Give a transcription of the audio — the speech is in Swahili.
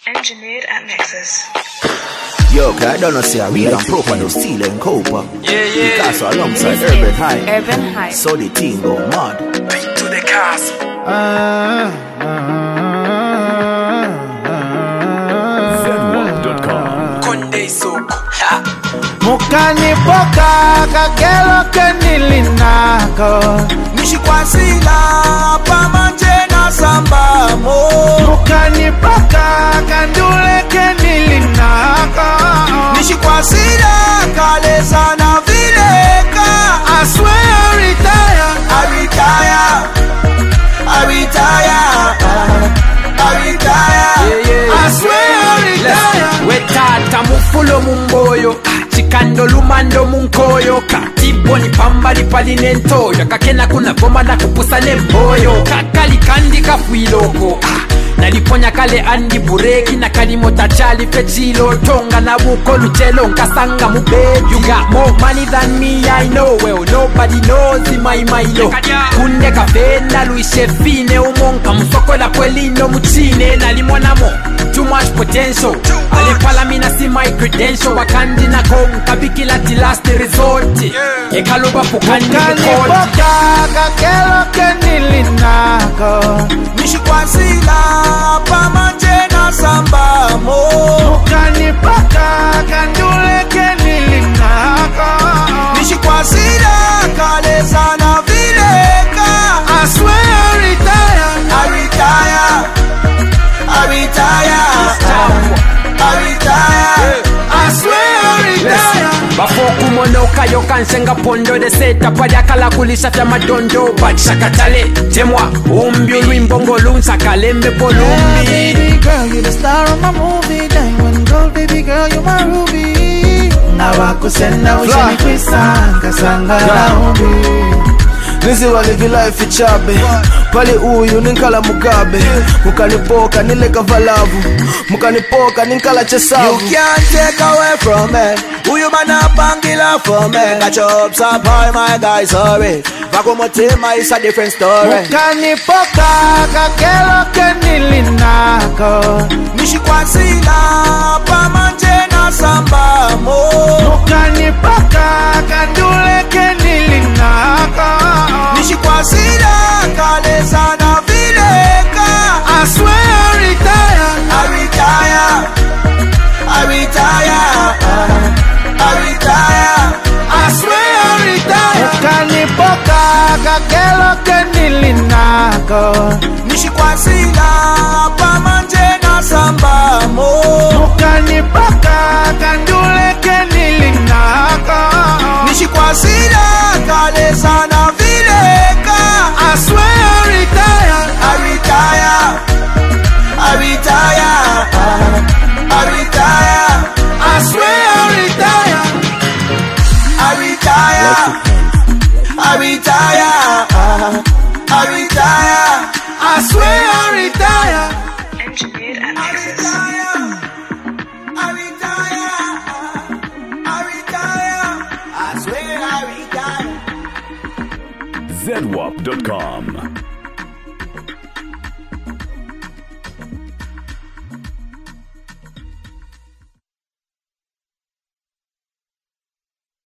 Engineered at Nexus. Yo, cause I don't know see a real and proper no steel and copper. Yeah. Picasso alongside Urban High. Urban High. So the team go mad. Beat to the castle. Zedwap.com. Konde Soko. Mukanipoka kakelo kenilinako Nishikwasila pamanje na sambamo Mukanipoka kandule kenilinako Nishikwasila kaleza na vileka I swear I retire I swear I retire Wetata mufulo mumboyo chikando lumando munkoyo katibo ni pamba lipali nentoyo kakena kuna boma na kupusa nemboyo kakali kandi kafuiloko naliponya kale andi bureki na kalimota chali fechilo tonga na buko luchelo nkasanga mube. You got more money than me, I know. Well, nobody knows in my lo kunde kafena luishe fine umonka msoko la kwelino muchine nalimona mo too much potential alipala mina see my credential wakandi na konka bikila ti last resort ekaluba fukandi Mukanipoka kakelo kenilinako Nishikwasila pamanje na sambamo Mukanipoka kandule kenilinako Nishikwasila kaleza na vileka I swear I retire I swear I retire bafoku monoka yo kansenga pondo de seta padiakala kulisha fya madondo bachakatale temwa umbi lwimbongo lunsa kalembe polumbi. Baby girl, you the star of my movie. Diamond gold, baby girl, you my ruby. Nawakusenda ushani kwisanga sanga la umbi. Nizi walivi life ichabe pali uyu ninkala mugabe Mukanipoka nileka valavu Mukanipoka ninkala chesavu. You can't take away from me uyu mana bangila for me. Got your hopes up high my guys, sorry Vakumotima is a different story. Mukanipoka kakelo kenilinako Nishikwasila pamanje na sambamo Mukanipoka kandule kenilinako Nishikwasila kaleza na vileka I swear I retire I swear I retire Mukanipoka kakelo kenilinako Nishikwasila pamanje na sambamo Mukanipoka kandule kenilinako Nishikwasila kaleza na vileka I swear I retire I swear I retire I swear I retire Engineered at Nexus. Zedwap.com.